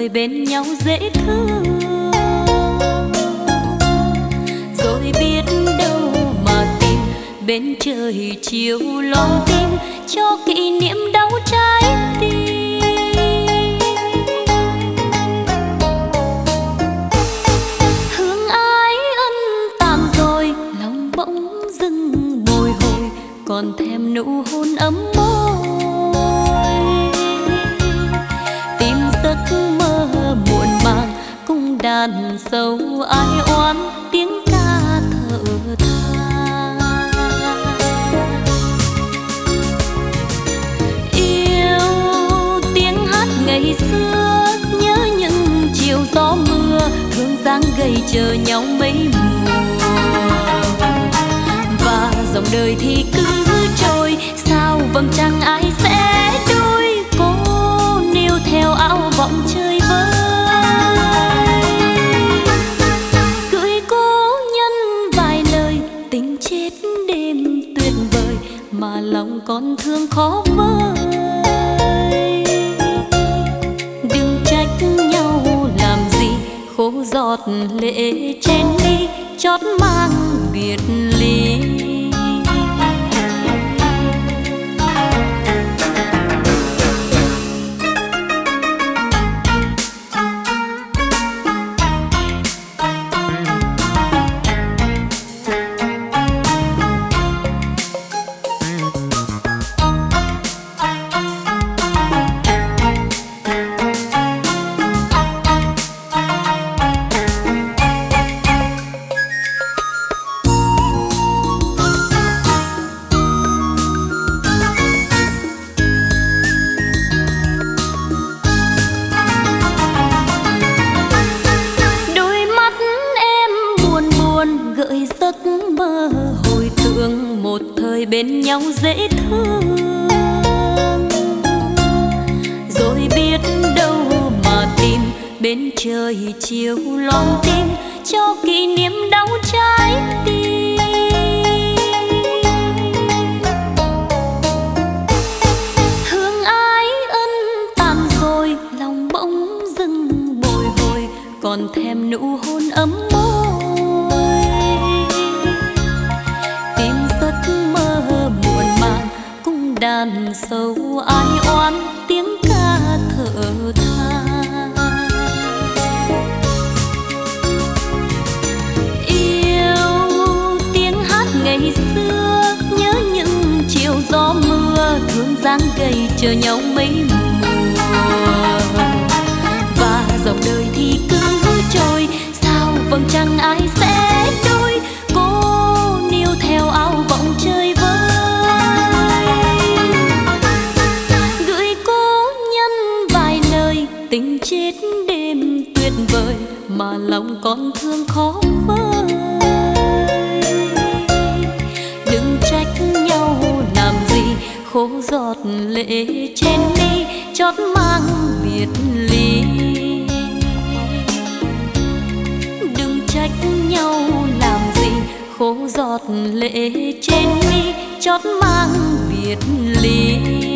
thời bên nhau dễ thương, rồi biết đâu mà tìm bên trời chiều lon tim cho kỷ niệm đau trái tim. Hương ái ân tàn rồi, lòng bỗng dưng bồi hồi, còn thèm nụ hôn ấm môi. Tìm giấc mơ muộn màng cùng đàn sâu ai oán tiếng ca thở than. Yêu tiếng hát ngày xưa, nhớ những chiều gió mưa, thương dáng gầy chờ nhau mấy mùa. Và dòng đời thì cứ trôi, sao vầng trăng ai sẽ đôi, cô níu theo áo vọng chơi vơi. Gửi cố nhân vài lời tình chết đêm tuyệt vời, mà lòng con thương khó vơi. Đừng trách nhau làm gì, khô giọt lệ trên mi chót mang biệt ly. Bên nhau dễ thương, rồi biết đâu mà tìm bên trời chiều lon tim cho kỷ niệm đau trái tim. Hương ái ân tàn rồi, lòng bỗng dưng bồi hồi, còn thèm nụ hôn ấm môi. Đàn sâu ai oán tiếng ca thở than. Yêu tiếng hát ngày xưa, nhớ những chiều gió mưa, thương dáng gầy chờ nhau mấy mùa. Và dòng đời thì cứ trôi, sao vầng trăng ai sẽ đôi, cô níu theo áo vọng chơi vơi. Tình chết đêm tuyệt vời, mà lòng con thương khó vơi. Đừng trách nhau làm gì, khô giọt lệ trên mi chót mang biệt ly. Đừng trách nhau làm gì, khô giọt lệ trên mi chót mang biệt ly.